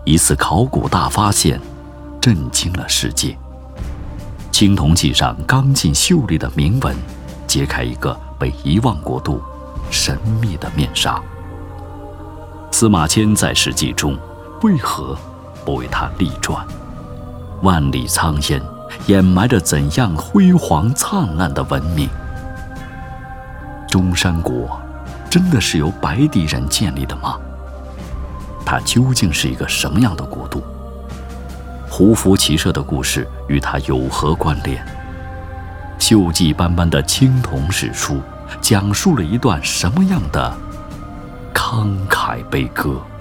一次考古大发现震惊了世界。青铜器上刚劲秀丽的铭文，揭开一个被遗忘国度神秘的面纱。司马迁在《史记》中为何不为他立传？万里苍烟掩埋着怎样辉煌灿烂的文明？中山国真的是由白狄人建立的吗？它究竟是一个什么样的国度？胡服骑射的故事与它有何关联？锈迹斑斑的青铜史书讲述了一段什么样的慷慨悲歌？